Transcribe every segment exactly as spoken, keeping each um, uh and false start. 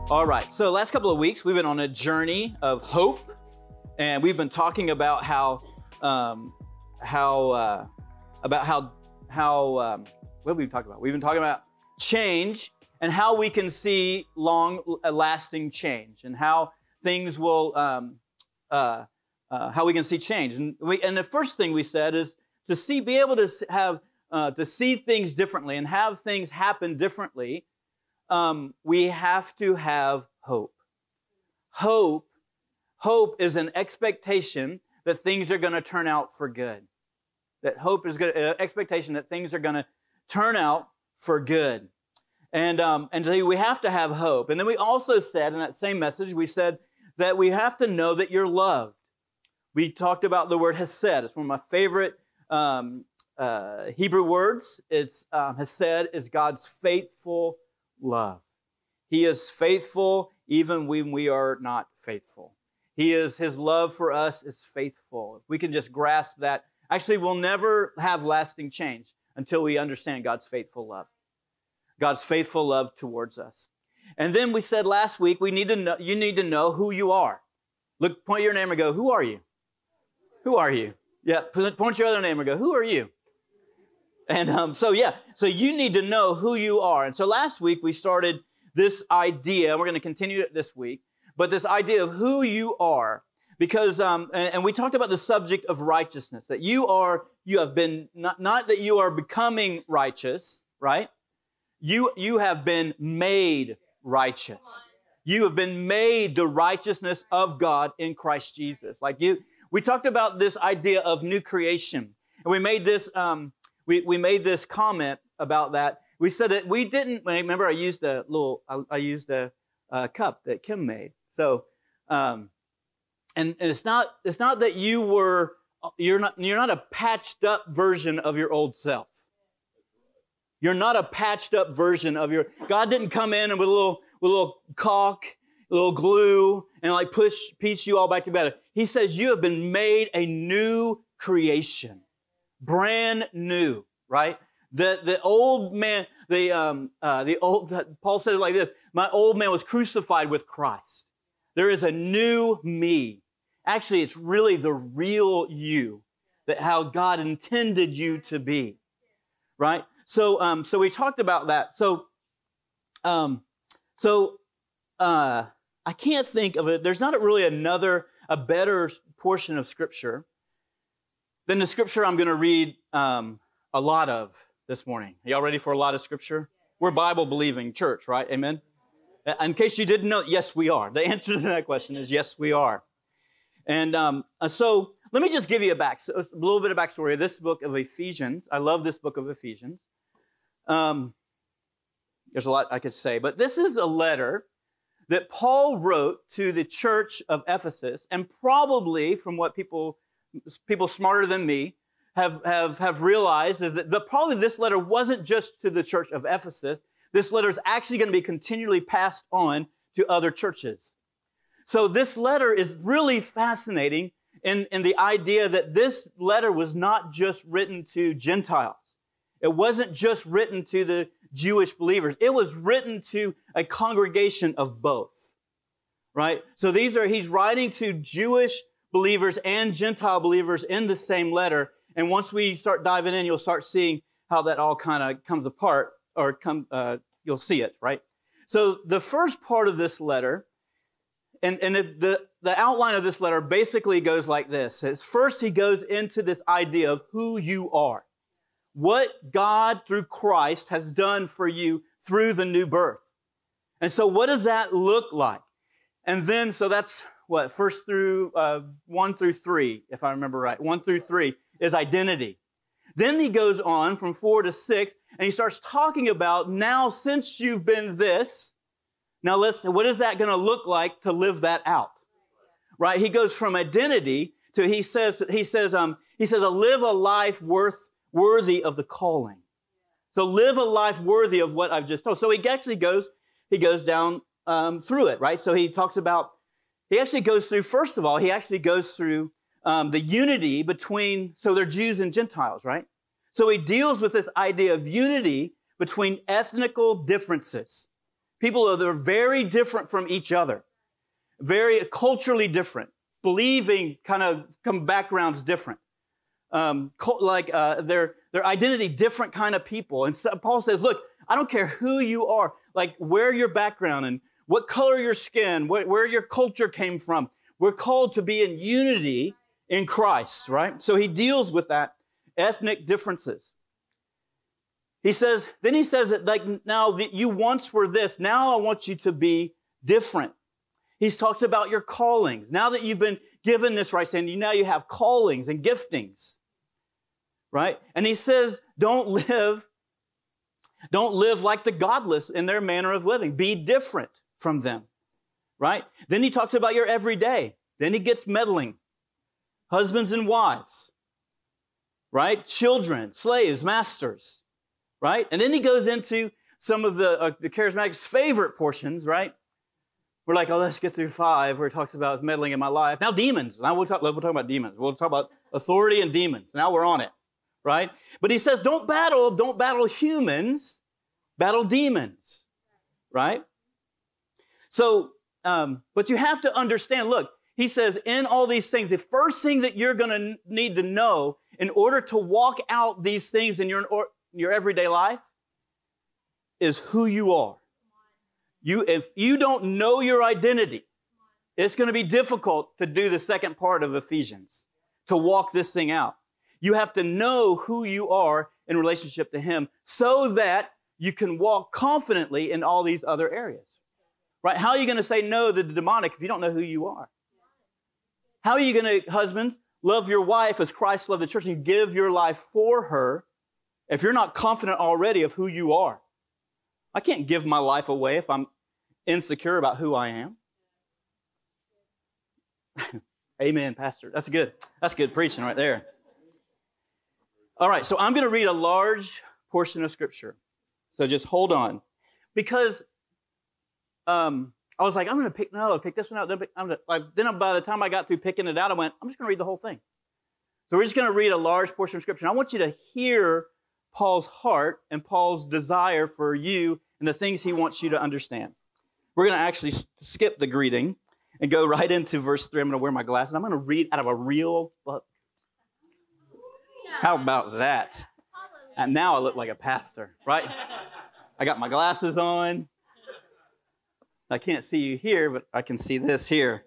All right, so last couple of weeks, we've been on a journey of hope, and we've been talking about how, um, how, uh, about how, how, um, what have we talked about? We've been talking about change and how we can see long-lasting change, and how things will, um, uh, uh, how we can see change. And we, and the first thing we said is to see, be able to have, uh, to see things differently and have things happen differently. Um, we have to have hope. Hope, hope is an expectation that things are going to turn out for good. That hope is an uh, expectation that things are going to turn out for good. And, um, and so we have to have hope. And then we also said in that same message, we said that we have to know that you're loved. We talked about the word hesed. It's one of my favorite um, uh, Hebrew words. It's um, hesed is God's faithful love. He is faithful even when we are not faithful. He is, his love for us is faithful. If we can just grasp that, actually we'll never have lasting change until we understand God's faithful love. God's faithful love towards us. And then we said last week, we need to know, you need to know who you are. Look, point your name and go, who are you? Who are you? Yeah, point your other name and go, who are you? And um, so, yeah, so you need to know who you are. And so last week we started this idea, and we're going to continue it this week, but this idea of who you are, because, um, and, and we talked about the subject of righteousness, that you are, you have been, not, not that you are becoming righteous, right? You, you have been made righteous. You have been made the righteousness of God in Christ Jesus. Like you, we talked about this idea of new creation, and we made this, um, We, we made this comment about that. We said that we didn't, remember I used a little, I, I used a, a cup that Kim made. So, um, and, and it's not, it's not that you were, you're not, you're not a patched up version of your old self. You're not a patched up version of your, God didn't come in and with a little, with a little caulk, a little glue, and like push, piece you all back together. He says you have been made a new creation. Brand new, right? The the old man, the um uh the old Paul says it like this: my old man was crucified with Christ. There is a new me. Actually, it's really the real you, that how God intended you to be, right? So um so we talked about that. So um so uh I can't think of it. There's not really another a better portion of Scripture than the Scripture I'm going to read um, a lot of this morning. Are y'all ready for a lot of Scripture? We're Bible-believing church, right? Amen? In case you didn't know, yes, we are. The answer to that question is yes, we are. And um, so let me just give you a, back, a little bit of backstory of this book of Ephesians. I love this book of Ephesians. Um, there's a lot I could say, but this is a letter that Paul wrote to the church of Ephesus, and probably from what people people smarter than me have, have, have realized is that the, probably this letter wasn't just to the church of Ephesus. This letter is actually going to be continually passed on to other churches. So this letter is really fascinating in, in the idea that this letter was not just written to Gentiles. It wasn't just written to the Jewish believers. It was written to a congregation of both, right? So these are, he's writing to Jewish believers and Gentile believers in the same letter. And once we start diving in, you'll start seeing how that all kind of comes apart, or come, uh, you'll see it, right? So the first part of this letter, and, and it, the, the outline of this letter basically goes like this. It's first, he goes into this idea of who you are, what God through Christ has done for you through the new birth. And so what does that look like? And then, so that's what, first through, uh, one through three, if I remember right. One through three is identity. Then he goes on from four to six, and he starts talking about, now since you've been this, now let's, what is that going to look like to live that out? Right? He goes from identity to, he says, he says, um, he says, a live a life worth, worthy of the calling. So live a life worthy of what I've just told. So he actually goes, he goes down um, through it, right? So he talks about, he actually goes through, first of all, he actually goes through um, the unity between, so they're Jews and Gentiles, right? So he deals with this idea of unity between ethnical differences. People that are very different from each other, very culturally different, believing kind of come backgrounds different, um, like uh, their their identity different kind of people. And so Paul says, look, I don't care who you are, like where your background and what color your skin, what, where your culture came from. We're called to be in unity in Christ, right? So he deals with that ethnic differences. He says, then he says that like now that you once were this, now I want you to be different. He talks about your callings. Now that you've been given this right standing, now you have callings and giftings, right? And he says, don't live, don't live like the godless in their manner of living. Be different from them, right? Then he talks about your everyday. Then he gets meddling. Husbands and wives, right? Children, slaves, masters, right? And then he goes into some of the, uh, the charismatics' favorite portions, right? We're like, oh, let's get through five, where it talks about meddling in my life. Now demons. Now we'll talk, we'll talk about demons. We'll talk about authority and demons. Now we're on it, right? But he says, don't battle, don't battle humans, battle demons, right? So, um, but you have to understand, look, he says, in all these things, the first thing that you're going to need to know in order to walk out these things in your, your everyday life is who you are. You, if you don't know your identity, it's going to be difficult to do the second part of Ephesians, to walk this thing out. You have to know who you are in relationship to Him so that you can walk confidently in all these other areas. Right? How are you going to say no to the demonic if you don't know who you are? How are you going to, husbands, love your wife as Christ loved the church and give your life for her if you're not confident already of who you are? I can't give my life away if I'm insecure about who I am. Amen, Pastor. That's good. That's good preaching right there. All right, so I'm going to read a large portion of Scripture. So just hold on. Because um, I was like, I'm going to pick, no, pick this one out. Then, pick, I'm gonna, like, then by the time I got through picking it out, I went, I'm just going to read the whole thing. So we're just going to read a large portion of Scripture. I want you to hear Paul's heart and Paul's desire for you and the things he wants you to understand. We're going to actually skip the greeting and go right into verse three. I'm going to wear my glasses. I'm going to read out of a real book. How about that? And now I look like a pastor, right? I got my glasses on. I can't see you here, but I can see this here.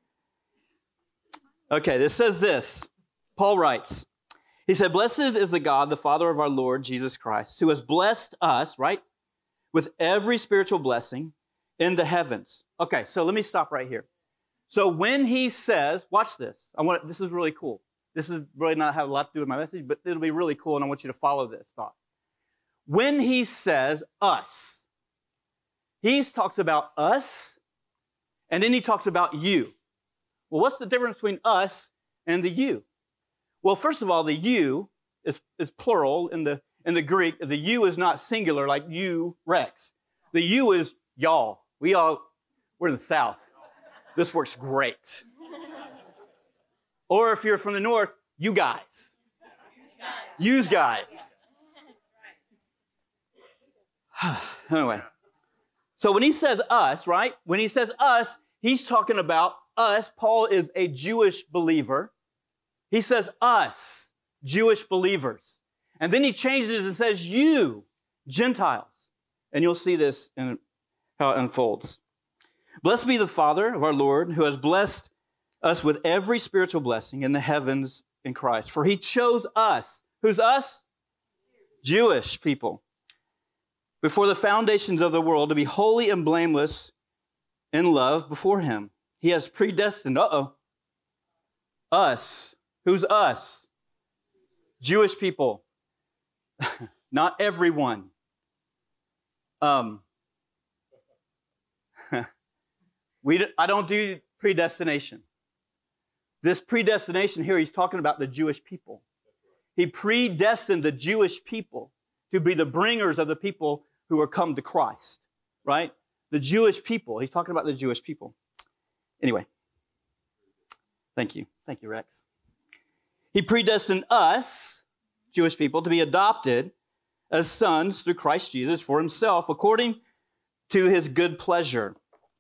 Okay, this says this. Paul writes, he said, blessed is the God, the Father of our Lord Jesus Christ, who has blessed us, right, with every spiritual blessing in the heavens. Okay, so let me stop right here. So when he says, watch this. I want this is really cool. This is really not have a lot to do with my message, but it'll be really cool, and I want you to follow this thought. When he says us, he talks about us, and then he talks about you. Well, what's the difference between us and the you? Well, first of all, the you is, is plural in the in the Greek. The you is not singular like you, Rex. The you is y'all. We all, we're in the South. This works great. Or if you're from the North, you guys. Use guys. Anyway, so when he says us, right? When he says us, he's talking about us. Paul is a Jewish believer. He says us, Jewish believers. And then he changes and says you, Gentiles. And you'll see this in how it unfolds. Blessed be the Father of our Lord, who has blessed us with every spiritual blessing in the heavens in Christ. For he chose us. Who's us? Jewish people. Before the foundations of the world, to be holy and blameless in love before him. He has predestined, uh-oh, us. Who's us? Jewish people. Not everyone. Um, we, I don't do predestination. This predestination here, he's talking about the Jewish people. He predestined the Jewish people to be the bringers of the people who are come to Christ, right? The Jewish people. He's talking about the Jewish people. Anyway, thank you. Thank you, Rex. He predestined us, Jewish people, to be adopted as sons through Christ Jesus for himself, according to his good pleasure.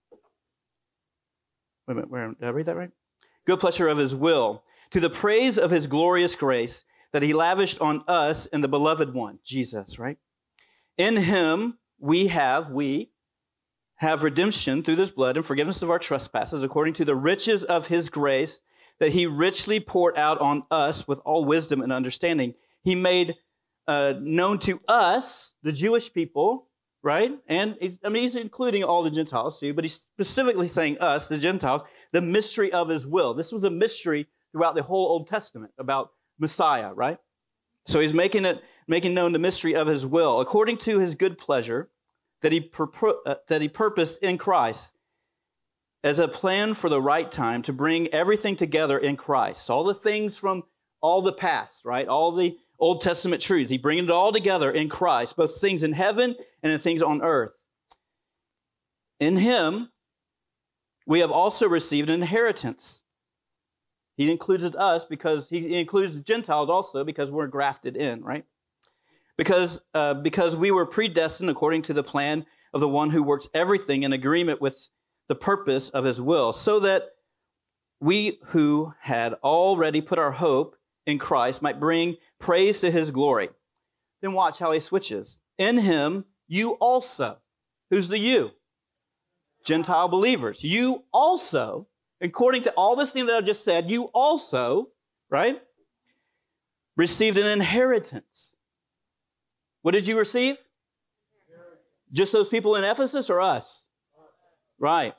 Wait a minute, where, did I read that right? Good pleasure of his will, to the praise of his glorious grace that he lavished on us in the beloved one, Jesus, right? In him we have, we have redemption through this blood and forgiveness of our trespasses according to the riches of his grace that he richly poured out on us with all wisdom and understanding. He made uh, known to us, the Jewish people, right? And he's, I mean, he's including all the Gentiles too, but he's specifically saying us, the Gentiles, the mystery of his will. This was a mystery throughout the whole Old Testament about Messiah, right? So he's making it, making known the mystery of his will, according to his good pleasure that he, purpo- uh, that he purposed in Christ as a plan for the right time to bring everything together in Christ. All the things from all the past, right? All the Old Testament truths. He brings it all together in Christ, both things in heaven and in things on earth. In him, we have also received an inheritance. He includes us because he includes the Gentiles also because we're grafted in, right? Because, uh, because we were predestined according to the plan of the one who works everything in agreement with the purpose of his will, so that we who had already put our hope in Christ might bring praise to his glory. Then watch how he switches. In him, you also. Who's the you? Gentile believers. You also, according to all this thing that I just said, you also, right, received an inheritance. What did you receive? Just those people in Ephesus or us? Right.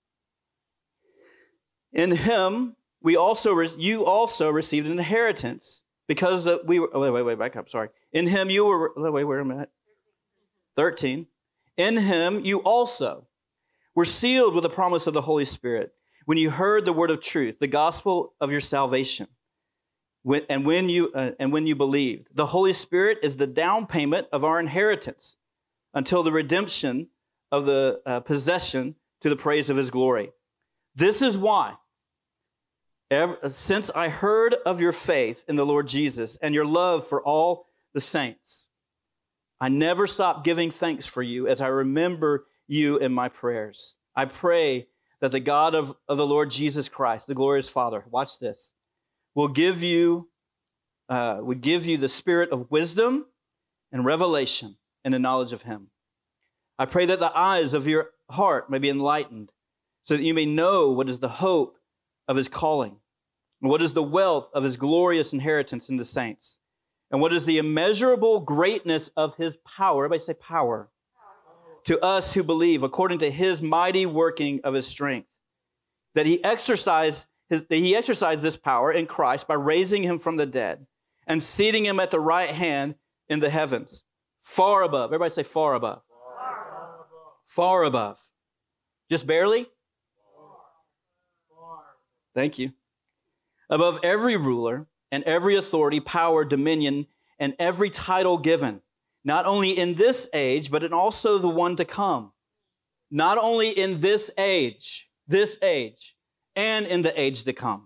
In him, we also, you also received an inheritance because we were, oh, wait, wait, wait, back up, sorry. In him you were, wait, wait a minute. thirteen. In him you also were sealed with the promise of the Holy Spirit when you heard the word of truth, the gospel of your salvation. When, and, when you, uh, and when you believed, the Holy Spirit is the down payment of our inheritance until the redemption of the uh, possession to the praise of his glory. This is why, ever, since I heard of your faith in the Lord Jesus and your love for all the saints, I never stop giving thanks for you as I remember you in my prayers. I pray that the God of, of the Lord Jesus Christ, the glorious Father, watch this, will give you, uh, will give you the spirit of wisdom and revelation and the knowledge of him. I pray that the eyes of your heart may be enlightened so that you may know what is the hope of his calling and what is the wealth of his glorious inheritance in the saints and what is the immeasurable greatness of his power. Everybody say power. To us who believe according to his mighty working of his strength, that he exercised his, that he exercised this power in Christ by raising him from the dead and seating him at the right hand in the heavens, far above. Everybody say far above. Far above. Far above. Just barely? Far. Thank you. Above every ruler and every authority, power, dominion, and every title given, not only in this age, but in also the one to come. Not only in this age, this age, and in the age to come.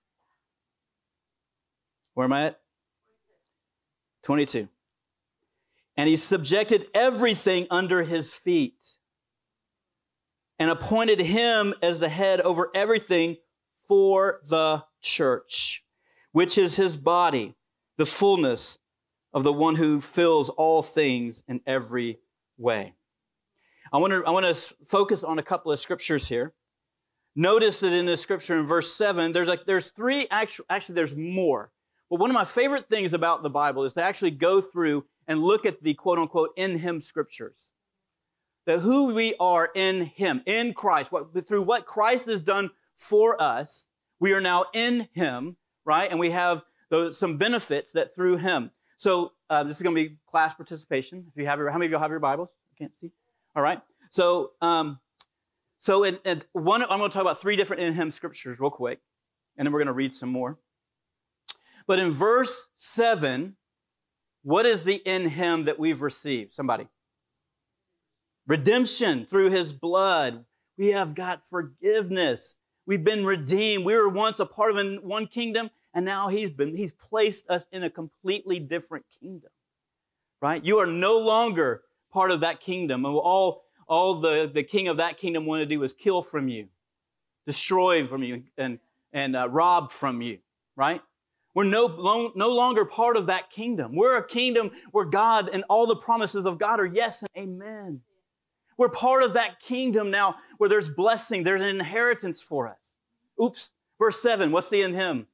Where am I at? twenty-two. And he subjected everything under his feet and appointed him as the head over everything for the church, which is his body, the fullness of the one who fills all things in every way. I want to I want to focus on a couple of scriptures here. Notice that in this scripture in verse seven, there's like there's three actually actually there's more. But one of my favorite things about the Bible is to actually go through and look at the quote unquote in him scriptures. That who we are in him, in Christ, what, through what Christ has done for us, we are now in him, right? And we have those, some benefits that through him. So uh, this is going to be class participation. If you have your, how many of you have your Bibles? I can't see. All right. So, um, so in, in one, I'm going to talk about three different in him scriptures real quick, and then we're going to read some more. But in verse seven, what is the in him that we've received? Somebody. Redemption through his blood. We have got forgiveness. We've been redeemed. We were once a part of one kingdom, and now he's been, he's placed us in a completely different kingdom, right? You are no longer part of that kingdom. And all, all the, the king of that kingdom wanted to do was kill from you, destroy from you, and, and uh, rob from you, right? We're no, long, no longer part of that kingdom. We're a kingdom where God and all the promises of God are yes and amen. We're part of that kingdom now where there's blessing, there's an inheritance for us. Oops, verse seven, what's the in him?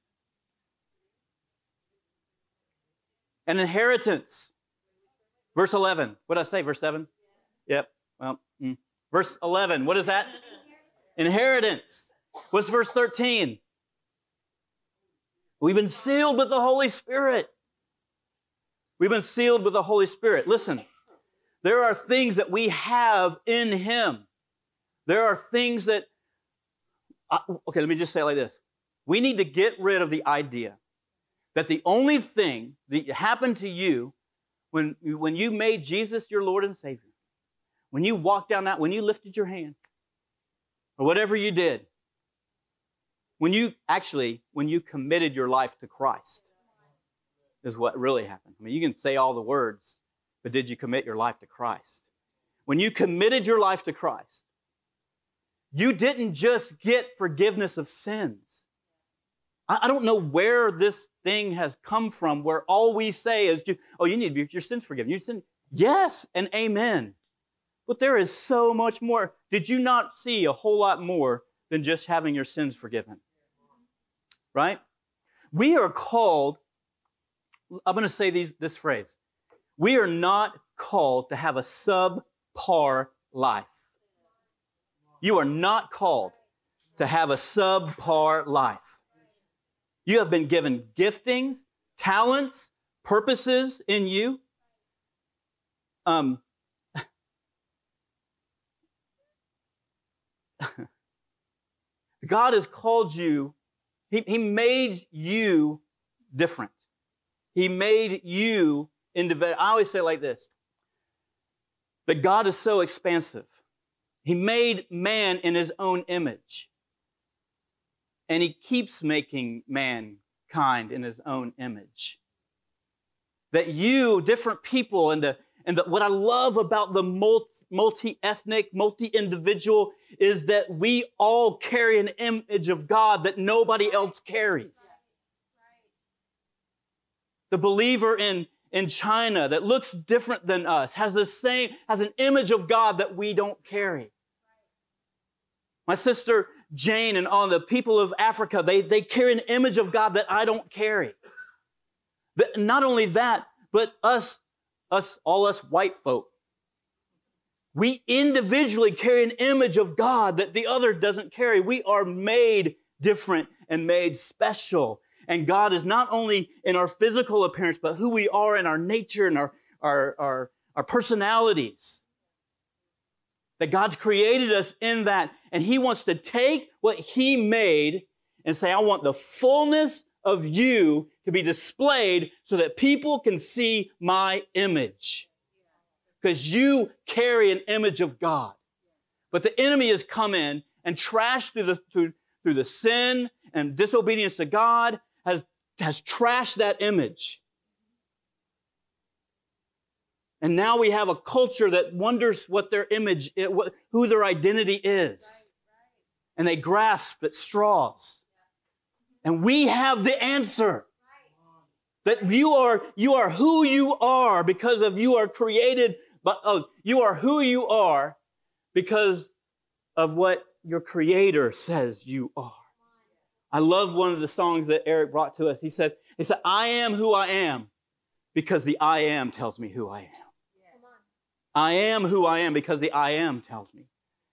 An inheritance. Verse eleven, what did I say, verse seven? Yep, well, mm. Verse eleven, what is that? Inheritance. What's verse thirteen? We've been sealed with the Holy Spirit. We've been sealed with the Holy Spirit. Listen, there are things that we have in Him. There are things that, uh, okay, let me just say it like this. We need to get rid of the idea that the only thing that happened to you when, when you made Jesus your Lord and Savior, when you walked down that, when you lifted your hand, or whatever you did, when you, actually, when you committed your life to Christ, is what really happened. I mean, you can say all the words, but did you commit your life to Christ? When you committed your life to Christ, you didn't just get forgiveness of sins. I, I don't know where this thing has come from, where all we say is, oh, you need your sins forgiven. You sin. Yes, and amen. But there is so much more. Did you not see a whole lot more than just having your sins forgiven? Right? We are called, I'm going to say these, this phrase. We are not called to have a subpar life. You are not called to have a subpar life. You have been given giftings, talents, purposes in you. Um, God has called you, he, he made you different. He made you individual. I always say it like this, that God is so expansive. He made man in His own image. And He keeps making mankind in His own image. That you, different people, and the and the, what I love about the multi, multi-ethnic, multi-individual is that we all carry an image of God that nobody else carries. The believer in, in China that looks different than us has the same, has an image of God that we don't carry. My sister Jane and all the people of Africa, they, they carry an image of God that I don't carry. But not only that, but us, us, all us white folk, we individually carry an image of God that the other doesn't carry. We are made different and made special. And God is not only in our physical appearance, but who we are in our nature and our, our, our, our personalities. That God's created us in that. And He wants to take what He made and say, I want the fullness of you to be displayed so that people can see my image. Because you carry an image of God. But the enemy has come in and trashed through the, through, through the sin and disobedience to God, has, has trashed that image. And now we have a culture that wonders what their image, what, who their identity is. And they grasp at straws. And we have the answer. That you are, you are who you are because of you are created, but oh, you are who you are because of what your Creator says you are. I love one of the songs that Eric brought to us. He said, he said, I am who I am because the I am tells me who I am. I am who I am because the I am tells me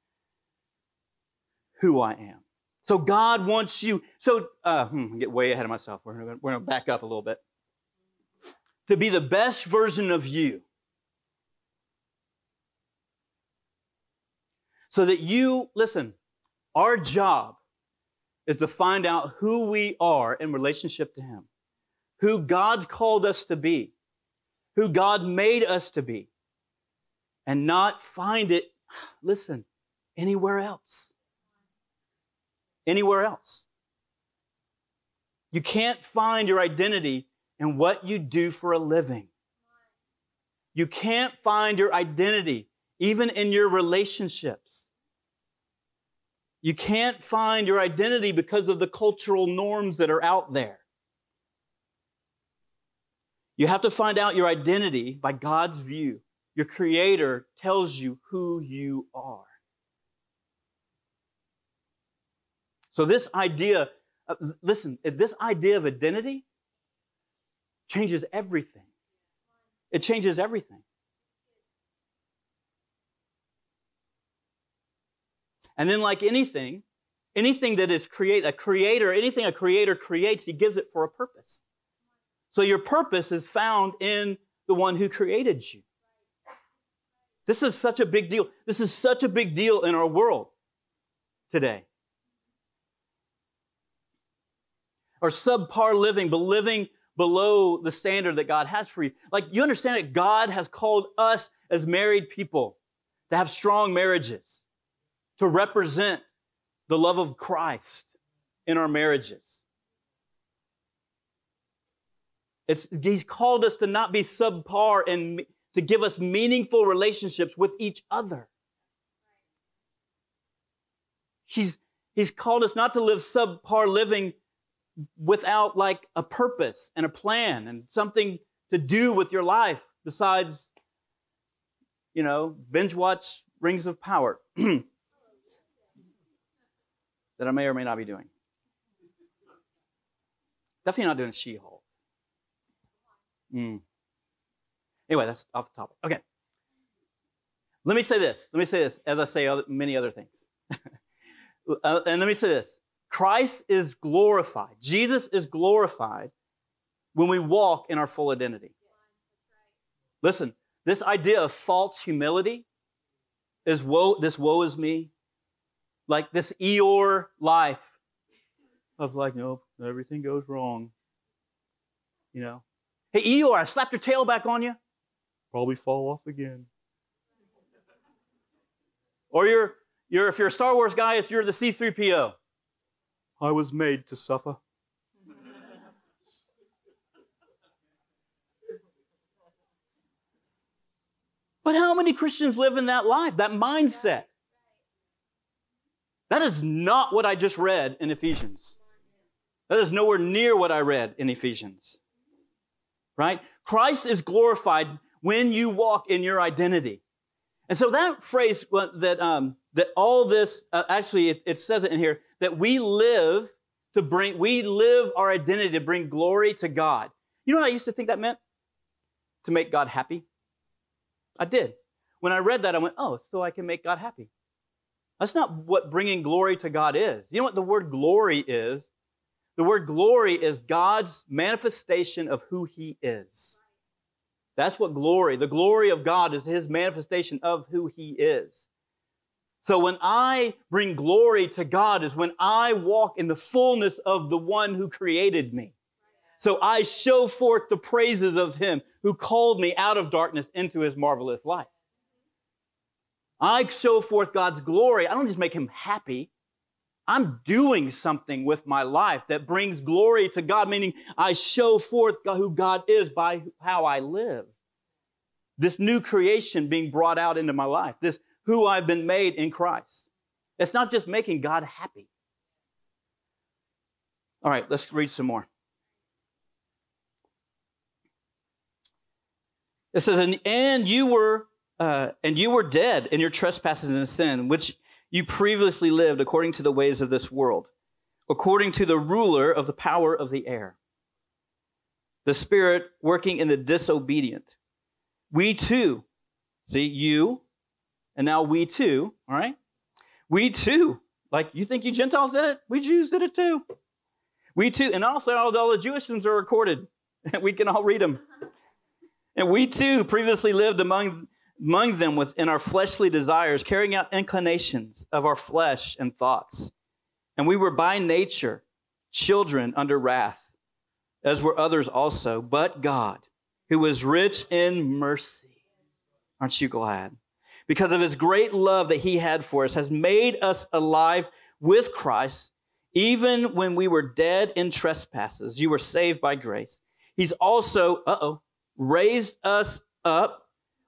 who I am. So God wants you, so, uh, hmm, I get way ahead of myself. We're going we're to back up a little bit. To be the best version of you. So that you, listen, our job is to find out who we are in relationship to Him. Who God's called us to be. Who God made us to be. And not find it, listen, anywhere else. Anywhere else. You can't find your identity in what you do for a living. You can't find your identity even in your relationships. You can't find your identity because of the cultural norms that are out there. You have to find out your identity by God's view. Your Creator tells you who you are. So this idea, uh, listen, this idea of identity changes everything. It changes everything. And then like anything, anything that is create a creator, anything a creator creates, he gives it for a purpose. So your purpose is found in the one who created you. This is such a big deal. This is such a big deal in our world today. Or subpar living, but living below the standard that God has for you. Like, you understand that God has called us as married people to have strong marriages, to represent the love of Christ in our marriages. It's, He's called us to not be subpar and to give us meaningful relationships with each other. He's, he's called us not to live subpar living without like a purpose and a plan and something to do with your life besides, you know, binge watch Rings of Power that I may or may not be doing. Definitely not doing She-Hulk. Mm. Anyway, that's off the topic. Okay. Let me say this. Let me say this as I say other, many other things. uh, and let me say this. Christ is glorified. Jesus is glorified when we walk in our full identity. Listen, this idea of false humility is woe, this woe is me. Like this Eeyore life of like, nope, everything goes wrong. You know? Hey, Eeyore, I slapped your tail back on you. Probably fall off again. Or you're, you're if you're a Star Wars guy, it's you're the C three P O. I was made to suffer. But how many Christians live in that life, that mindset? That is not what I just read in Ephesians. That is nowhere near what I read in Ephesians. Right? Christ is glorified when you walk in your identity. And so that phrase that um, that all this, uh, actually it, it says it in here, that we live to bring, we live our identity to bring glory to God. You know what I used to think that meant? To make God happy. I did. When I read that, I went, oh, so I can make God happy. That's not what bringing glory to God is. You know what the word glory is? The word glory is God's manifestation of who He is. That's what glory, the glory of God is His manifestation of who He is. So when I bring glory to God is when I walk in the fullness of the one who created me. So I show forth the praises of Him who called me out of darkness into His marvelous light. I show forth God's glory. I don't just make Him happy. I'm doing something with my life that brings glory to God, meaning I show forth who God is by how I live. This new creation being brought out into my life, this who I've been made in Christ. It's not just making God happy. All right, let's read some more. It says, and, and you were uh, and you were dead in your trespasses and sin, which you previously lived according to the ways of this world, according to the ruler of the power of the air, the spirit working in the disobedient. We too, see, you, and now we too, all right? We too, like you think you Gentiles did it? We Jews did it too. We too, and also all the Jewish ones are recorded. We can all read them. And we too previously lived among among them within our fleshly desires, carrying out inclinations of our flesh and thoughts. And we were by nature children under wrath, as were others also. But God, who was rich in mercy, aren't you glad? Because of His great love that He had for us, has made us alive with Christ, even when we were dead in trespasses. You were saved by grace. He's also, uh-oh, raised us up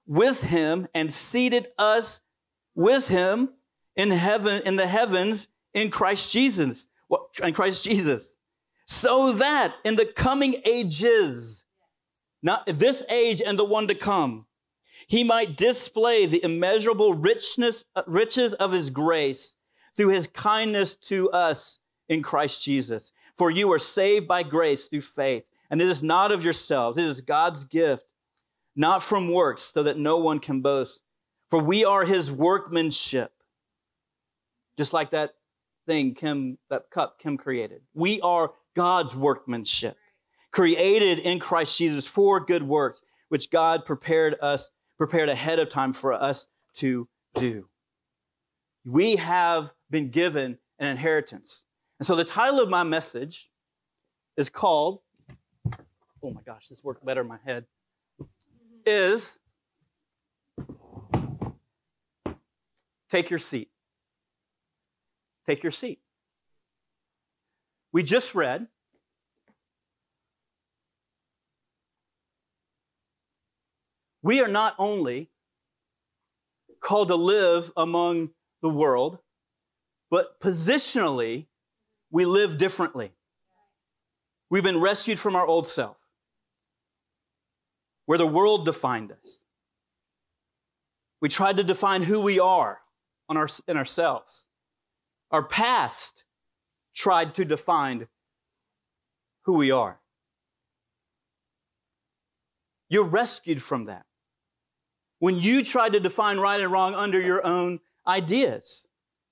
with him and seated us with him in heaven, in the heavens, in Christ Jesus. What, in Christ Jesus. So that in the coming ages, not this age and the one to come, he might display the immeasurable richness, riches of his grace through his kindness to us in Christ Jesus. For you are saved by grace through faith, and it is not of yourselves, it is God's gift, not from works, so that no one can boast. For we are his workmanship. Just like that thing, Kim, that cup Kim created. We are God's workmanship, created in Christ Jesus for good works, which God prepared us, prepared ahead of time for us to do. We have been given an inheritance. And so the title of my message is called, oh my gosh, this worked better in my head, is Take Your Seat. Take your seat. We just read we are not only called to live among the world, but positionally, we live differently. We've been rescued from our old self, where the world defined us. We tried to define who we are on our, in ourselves. Our past tried to define who we are. You're rescued from that. When you try to define right and wrong under your own ideas.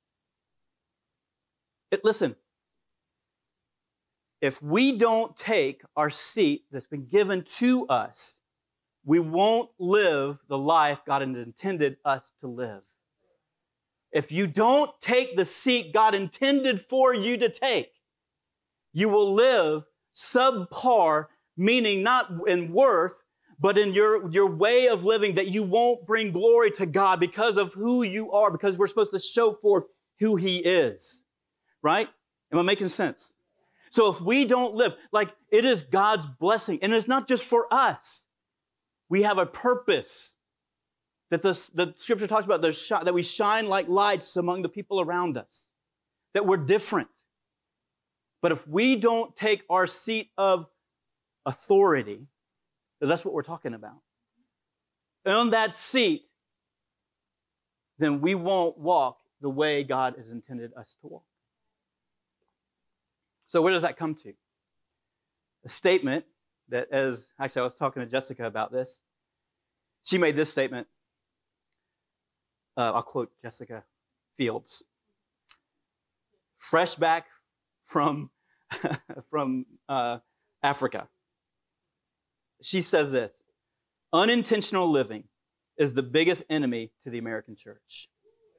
It, listen, if we don't take our seat that's been given to us, we won't live the life God has intended us to live. If you don't take the seat God intended for you to take, you will live subpar, meaning not in worth, but in your, your way of living, that you won't bring glory to God because of who you are, because we're supposed to show forth who he is. Right? Am I making sense? So if we don't live, like it is God's blessing, and it's not just for us. We have a purpose that the, the scripture talks about, that we shine like lights among the people around us, that we're different. But if we don't take our seat of authority, because that's what we're talking about, on that seat, then we won't walk the way God has intended us to walk. So where does that come to? A statement that, as actually I was talking to Jessica about this, she made this statement. Uh, I'll quote Jessica Fields. Fresh back from, from uh, Africa. She says this: unintentional living is the biggest enemy to the American church.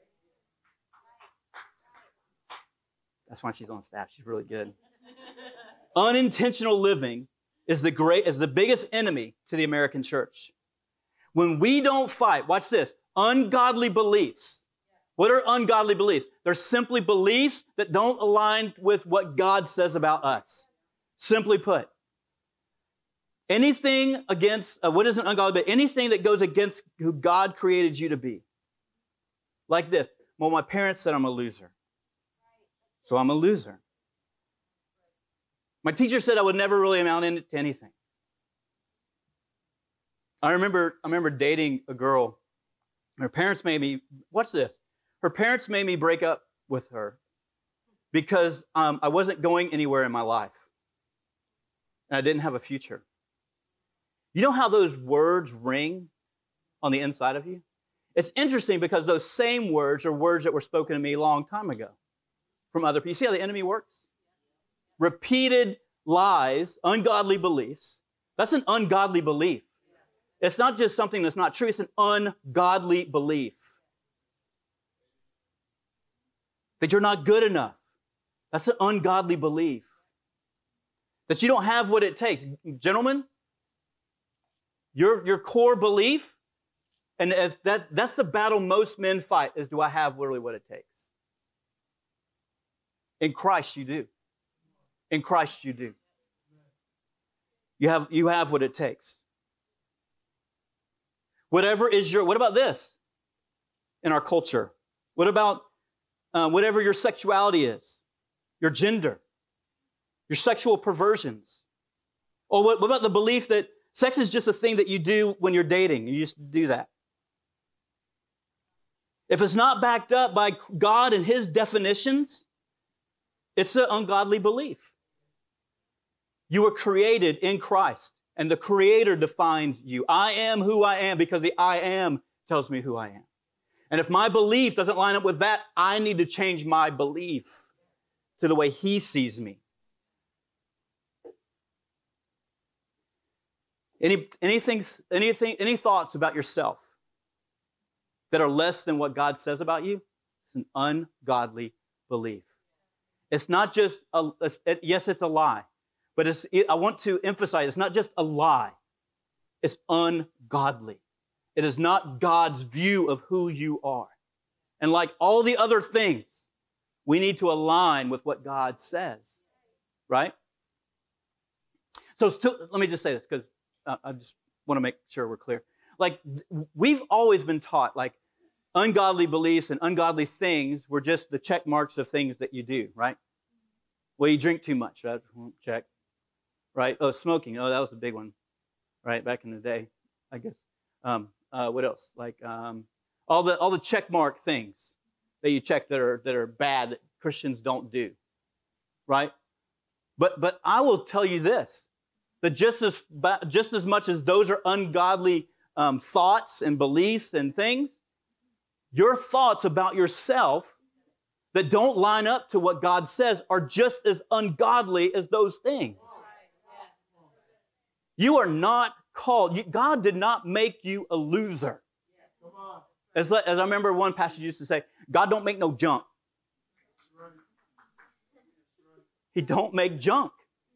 That's why she's on staff. She's really good. Unintentional living is the great is the biggest enemy to the American church. When we don't fight, watch this, ungodly beliefs. What are ungodly beliefs? They're simply beliefs that don't align with what God says about us. Simply put. Anything against, uh, what isn't ungodly, but anything that goes against who God created you to be. Like this. Well, my parents said I'm a loser. So I'm a loser. My teacher said I would never really amount to anything. I remember, I remember dating a girl. Her parents made me, watch this. Her parents made me break up with her because um, I wasn't going anywhere in my life. And I didn't have a future. You know how those words ring on the inside of you? It's interesting because those same words are words that were spoken to me a long time ago from other people. You see how the enemy works? Repeated lies, ungodly beliefs. That's an ungodly belief. It's not just something that's not true. It's an ungodly belief. That you're not good enough. That's an ungodly belief. That you don't have what it takes. Gentlemen, your, your core belief, and if that, that's the battle most men fight, is do I have literally what it takes? In Christ you do. In Christ you do. You have, you have what it takes. Whatever is your, what about this in our culture? What about uh, whatever your sexuality is, your gender, your sexual perversions? Or what, what about the belief that sex is just a thing that you do when you're dating? You just do that. If it's not backed up by God and His definitions, it's an ungodly belief. You were created in Christ, and the Creator defined you. I am who I am because the I am tells me who I am. And if my belief doesn't line up with that, I need to change my belief to the way He sees me. Any, anything, anything, any thoughts about yourself that are less than what God says about you? It's an ungodly belief. It's not just, a, it's, it, yes, it's a lie, but it's, it, I want to emphasize, it's not just a lie. It's ungodly. It is not God's view of who you are. And like all the other things, we need to align with what God says, right? So to, let me just say this, because uh, I just want to make sure we're clear. Like, we've always been taught, like, ungodly beliefs and ungodly things were just the check marks of things that you do, right? Well, you drink too much, right? Check. Right? Oh, smoking. Oh, that was a big one, right? Back in the day, I guess. Um, uh, what else? Like um, all the all the check mark things that you check that are that are bad that Christians don't do, right? But but I will tell you this: that just as just as much as those are ungodly um, thoughts and beliefs and things, your thoughts about yourself that don't line up to what God says are just as ungodly as those things. You are not called. God did not make you a loser. As, as I remember one passage used to say, God don't make no junk. He don't make junk.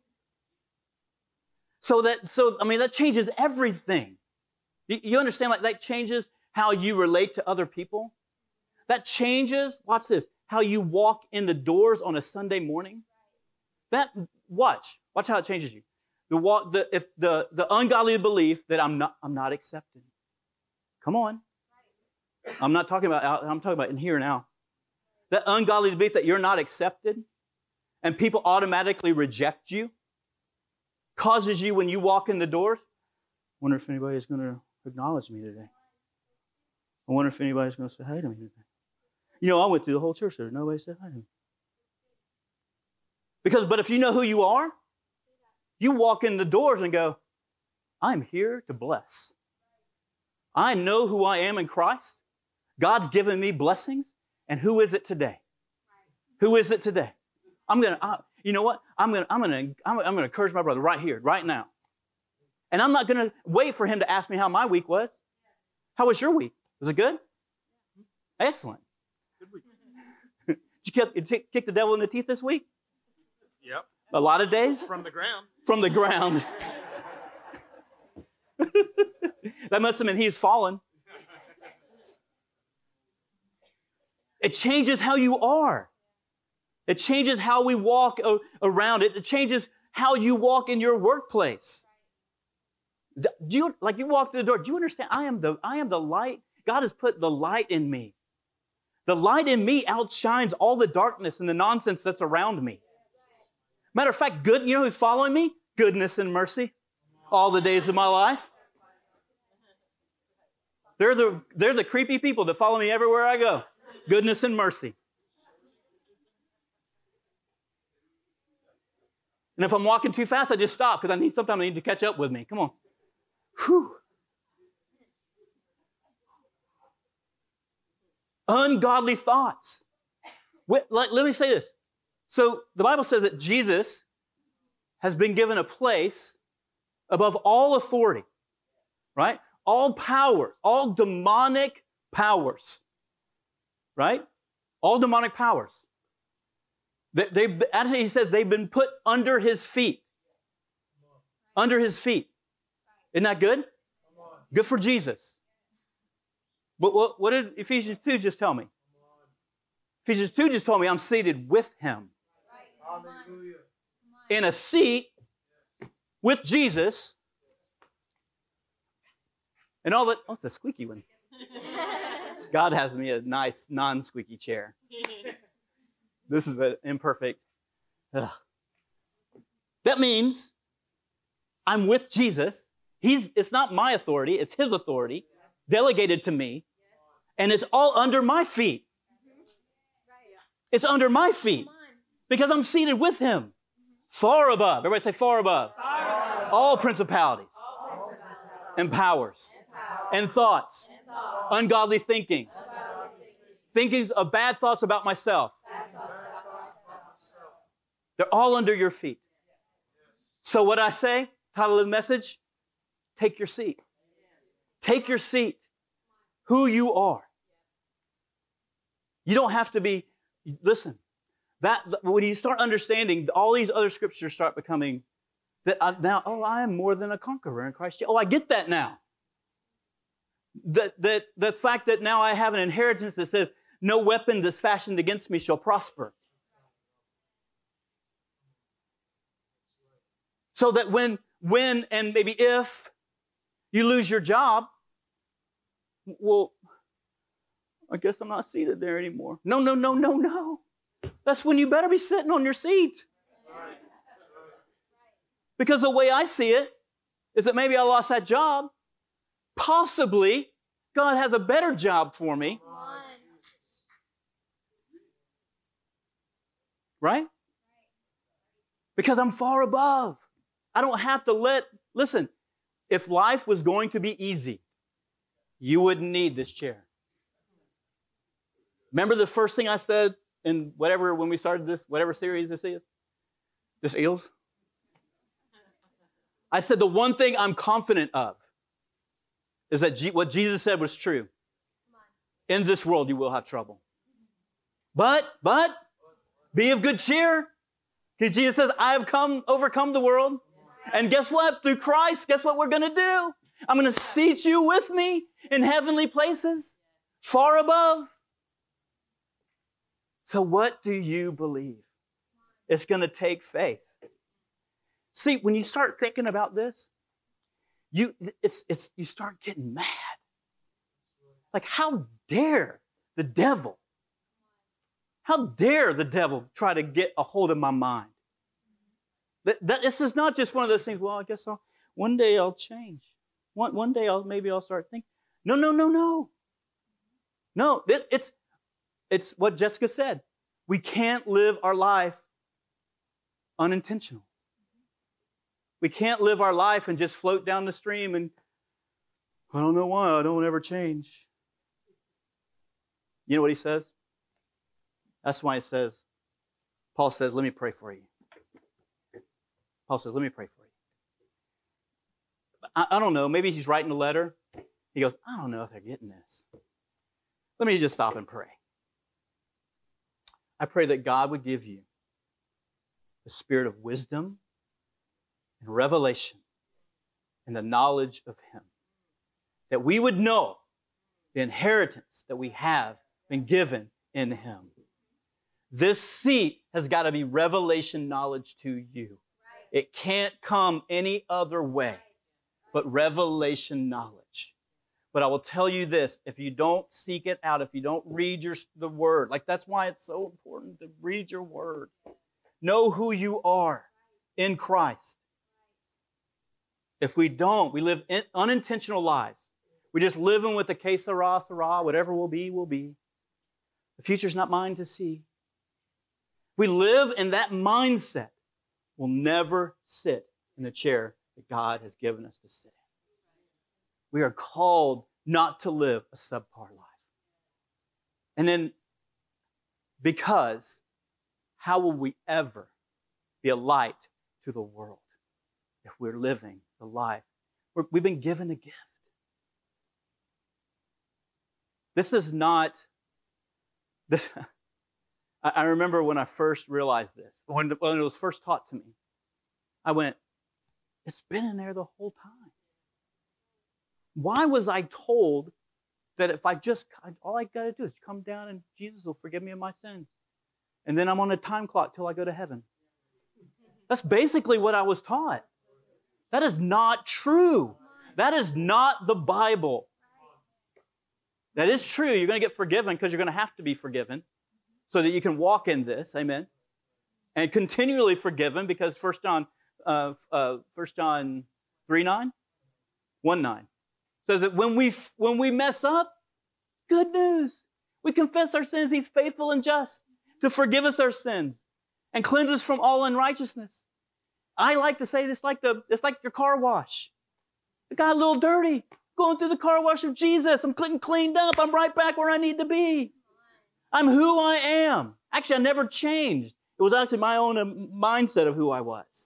So that, so I mean, that changes everything. You, you understand? Like that changes how you relate to other people. That changes, watch this, how you walk in the doors on a Sunday morning. That, watch, watch how it changes you. The walk, the if the the ungodly belief that I'm not I'm not accepted. Come on, I'm not talking about out. I'm talking about in here now. That ungodly belief that you're not accepted, and people automatically reject you, causes you when you walk in the doors. Wonder if anybody's going to acknowledge me today. I wonder if anybody's going to say hi to me today. You know, I went through the whole church there. Nobody said hi to me. Because, but if you know who you are, you walk in the doors and go, I'm here to bless. I know who I am in Christ. God's given me blessings. And who is it today? Who is it today? I'm going to, you know what? I'm going to, I'm going to, I'm going to encourage my brother right here, right now. And I'm not going to wait for him to ask me how my week was. How was your week? Was it good? Excellent. Good week. Did you kick, kick the devil in the teeth this week? Yep. A lot of days? From the ground. From the ground. That must have meant he's fallen. It changes how you are. It changes how we walk around it. It changes how you walk in your workplace. Do you, like you walk through the door, do you understand? I am the, I am the light. God has put the light in me. The light in me outshines all the darkness and the nonsense that's around me. Matter of fact, good, you know who's following me? Goodness and mercy. All the days of my life. They're the, they're the creepy people that follow me everywhere I go. Goodness and mercy. And if I'm walking too fast, I just stop because I need, sometimes I need to catch up with me. Come on. Whew. Ungodly thoughts. Wait, let, let me say this. So the Bible says that Jesus has been given a place above all authority, right? All powers, all demonic powers, right? All demonic powers. They, they, actually, he says they've been put under his feet. Under his feet. Isn't that good? Good for Jesus. But what, what did Ephesians two just tell me? Ephesians two just told me I'm seated with him. In a seat with Jesus And all that, oh, it's a squeaky one. God has me a nice non-squeaky chair. This is an imperfect. Ugh. That means I'm with Jesus. He's, it's not my authority, it's his authority, delegated to me. And it's all under my feet. It's under my feet because I'm seated with him. Far above. Everybody say far above. Far above. All principalities all and powers and thoughts, and thoughts. Ungodly thinking, thinkings of bad thoughts about myself. They're all under your feet. So what I say, title of the message, take your seat. Take your seat. Who you are. You don't have to be, listen, that when you start understanding, all these other scriptures start becoming that I, now, oh, I am more than a conqueror in Christ. Oh, I get that now. That, that, the fact that now I have an inheritance that says, no weapon that's fashioned against me shall prosper. So that when, when and maybe if you lose your job, well, I guess I'm not seated there anymore. No, no, no, no, no. That's when you better be sitting on your seat. Because the way I see it is that maybe I lost that job. Possibly, God has a better job for me. Right? Because I'm far above. I don't have to let, listen, if life was going to be easy, you wouldn't need this chair. Remember the first thing I said in whatever, when we started this, whatever series this is? This eels? I said the one thing I'm confident of is that G- what Jesus said was true. In this world you will have trouble. But, but, be of good cheer. Because Jesus says, I have come, overcome the world. And guess what? Through Christ, guess what we're going to do? I'm going to seat you with me in heavenly places, far above. So what do you believe? It's going to take faith. See, when you start thinking about this, you, it's, it's, you start getting mad. Like, how dare the devil, how dare the devil try to get a hold of my mind? That, that, this is not just one of those things, well, I guess I'll, one day I'll change. One, one day I'll, maybe I'll start thinking. No, no, no, no. No, it, it's, it's what Jessica said. We can't live our life unintentional. We can't live our life and just float down the stream and I don't know why, I don't ever change. You know what he says? That's why he says, Paul says, let me pray for you. Paul says, let me pray for you. I, I don't know, maybe he's writing a letter. He goes, I don't know if they're getting this. Let me just stop and pray. I pray that God would give you the spirit of wisdom and revelation and the knowledge of him. That we would know the inheritance that we have been given in him. This seat has got to be revelation knowledge to you. It can't come any other way but revelation knowledge. But I will tell you this, if you don't seek it out, if you don't read your, the word, like that's why it's so important to read your word. Know who you are in Christ. If we don't, we live in, unintentional lives. We're just living with the que sera, sera, whatever will be, will be. The future's not mine to see. We live in that mindset. We'll never sit in the chair that God has given us to sit in. We are called not to live a subpar life. And then, because how will we ever be a light to the world if we're living the life? We're, we've been given a gift. This is not, this. I, I remember when I first realized this, when, when it was first taught to me, I went, it's been in there the whole time. Why was I told that if I just, all I got to do is come down and Jesus will forgive me of my sins. And then I'm on a time clock till I go to heaven. That's basically what I was taught. That is not true. That is not the Bible. That is true. You're going to get forgiven because you're going to have to be forgiven so that you can walk in this. Amen. And continually forgiven because First John, uh, uh, First John three nine, one nine says that when we, when we mess up, good news. We confess our sins. He's faithful and just to forgive us our sins and cleanse us from all unrighteousness. I like to say this like the, it's like your car wash. It got a little dirty. Going through the car wash of Jesus. I'm getting cleaned up. I'm right back where I need to be. I'm who I am. Actually, I never changed. It was actually my own mindset of who I was.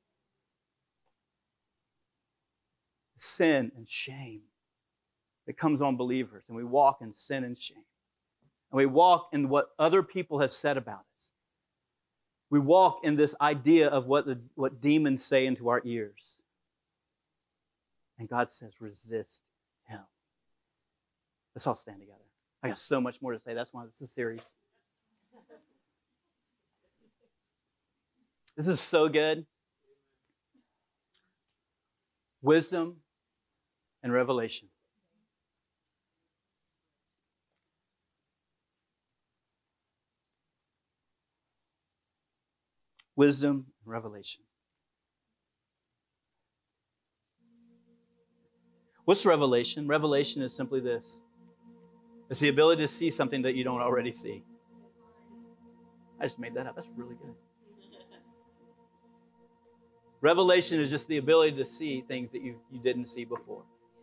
Sin and shame that comes on believers, and we walk in sin and shame. And we walk in what other people have said about us. We walk in this idea of what, the, what demons say into our ears. And God says, resist him. Let's all stand together. I got so much more to say. That's why this is a series. This is so good. Wisdom and revelation. Wisdom and revelation. What's revelation? Revelation is simply this. It's the ability to see something that you don't already see. I just made that up. That's really good. Revelation is just the ability to see things that you, you didn't see before.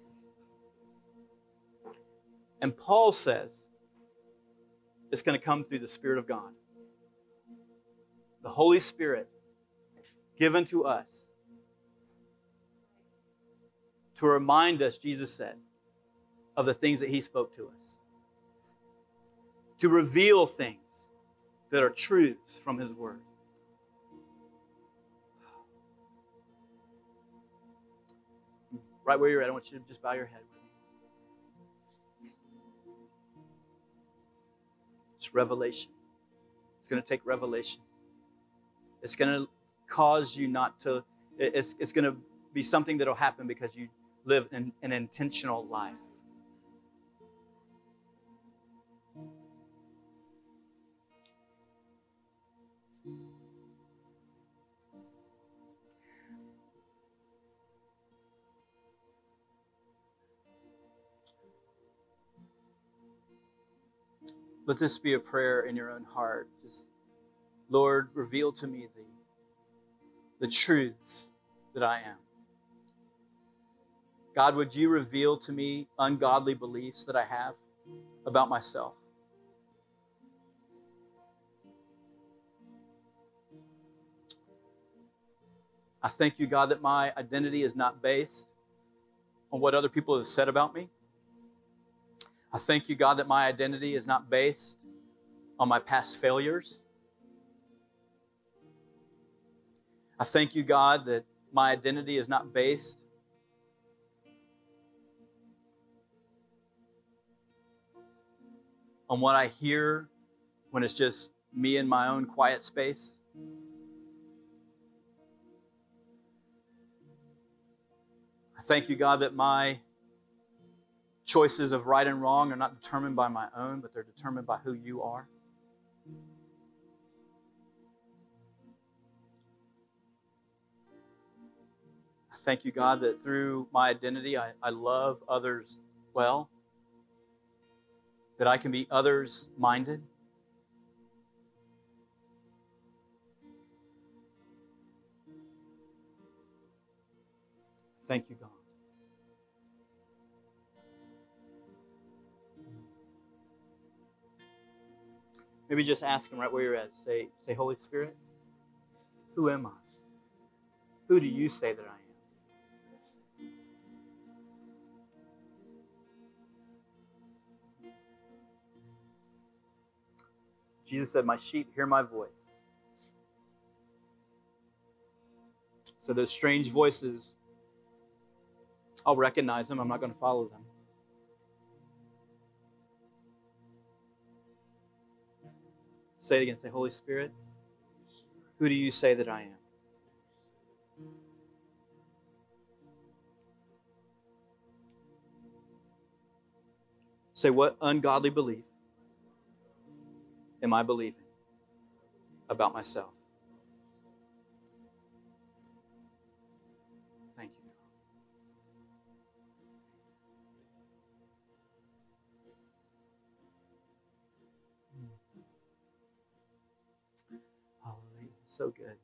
And Paul says it's going to come through the Spirit of God. The Holy Spirit given to us to remind us, Jesus said, of the things that he spoke to us. To reveal things that are truths from his word. Right where you're at, I want you to just bow your head with me. It's revelation. It's going to take revelation. It's going to cause you not to, it's, it's going to be something that will happen because you live an, an intentional life. Let this be a prayer in your own heart. Just, Lord, reveal to me the, the truths that I am. God, would you reveal to me ungodly beliefs that I have about myself? I thank you, God, that my identity is not based on what other people have said about me. I thank you, God, that my identity is not based on my past failures. I thank you, God, that my identity is not based on what I hear when it's just me in my own quiet space. I thank you, God, that my choices of right and wrong are not determined by my own, but they're determined by who you are. I thank you, God, that through my identity, I, I love others well, that I can be others-minded. Thank you, God. Maybe just ask him right where you're at. Say, say, Holy Spirit, who am I? Who do you say that I am? Jesus said, my sheep hear my voice. So those strange voices, I'll recognize them. I'm not going to follow them. Say it again. Say, Holy Spirit, who do you say that I am? Say, what ungodly belief am I believing about myself? Thank you. Hallelujah. So good.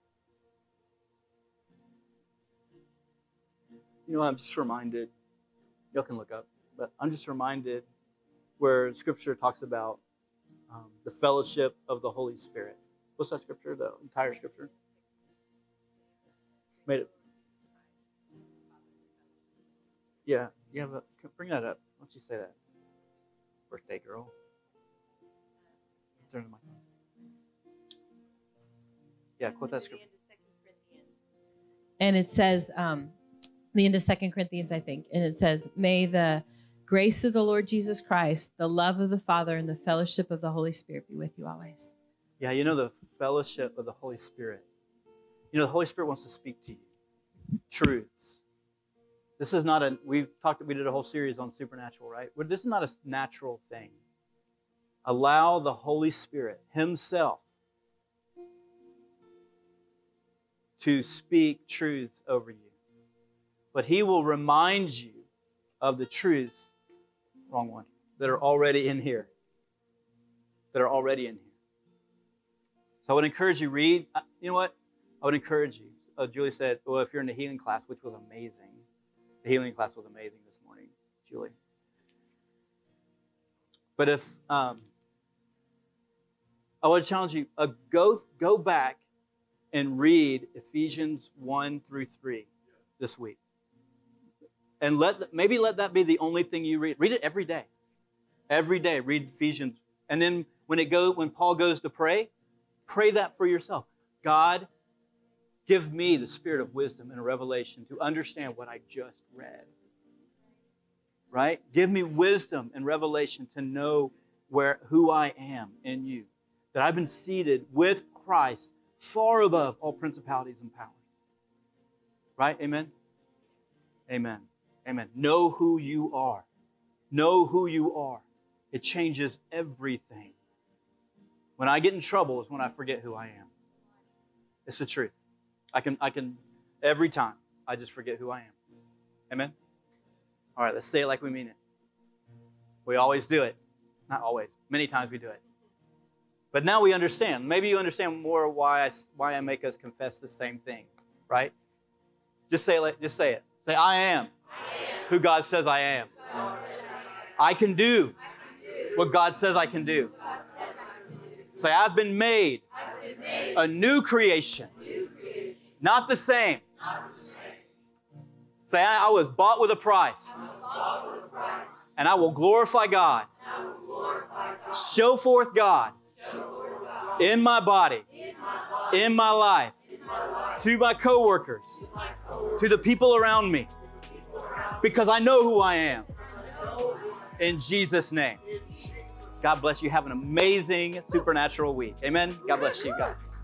You know, I'm just reminded, y'all can look up, but I'm just reminded where Scripture talks about um, the fellowship of the Holy Spirit. What's that Scripture? The entire Scripture? Made it. Yeah, yeah, but bring that up. Why don't you say that? Birthday girl. Turn to my phone. Yeah, quote that Scripture. And it says, um, the end of Second Corinthians, I think, and it says, may the grace of the Lord Jesus Christ, the love of the Father, and the fellowship of the Holy Spirit be with you always. Yeah, you know, the fellowship of the Holy Spirit. You know, the Holy Spirit wants to speak to you. Truths. This is not a, we've talked, we did a whole series on supernatural, right? But this is not a natural thing. Allow the Holy Spirit Himself to speak truths over you. But He will remind you of the truths, wrong one, that are already in here. That are already in here. So I would encourage you, read. You know what? I would encourage you. Uh, Julie said, well, if you're in the healing class, which was amazing. The healing class was amazing this morning, Julie. But if, um, I would challenge you, uh, go, go back and read Ephesians one through three this week. And let maybe let that be the only thing you read. Read it every day. Every day, read Ephesians. And then when it go, when Paul goes to pray, pray that for yourself. God, give me the spirit of wisdom and revelation to understand what I just read. Right? Give me wisdom and revelation to know where who I am in you. That I've been seated with Christ far above all principalities and powers. Right? Amen? Amen. Amen. Know who you are. Know who you are. It changes everything. When I get in trouble is when I forget who I am. It's the truth. I can, I can, every time, I just forget who I am. Amen? All right, let's say it like we mean it. We always do it. Not always. Many times we do it. But now we understand. Maybe you understand more why I, why I make us confess the same thing, right? Just say it. Just say it. Say, I am, I am. Who God says I am. I can do what God says I can do. Say, I've been made a new creation. Not the same. Say, I was bought with a price. And I will glorify God. Show forth God in my body, in my life, to my coworkers, to the people around me, because I know who I am. In Jesus' name. God bless you. Have an amazing supernatural week. Amen. God bless you guys.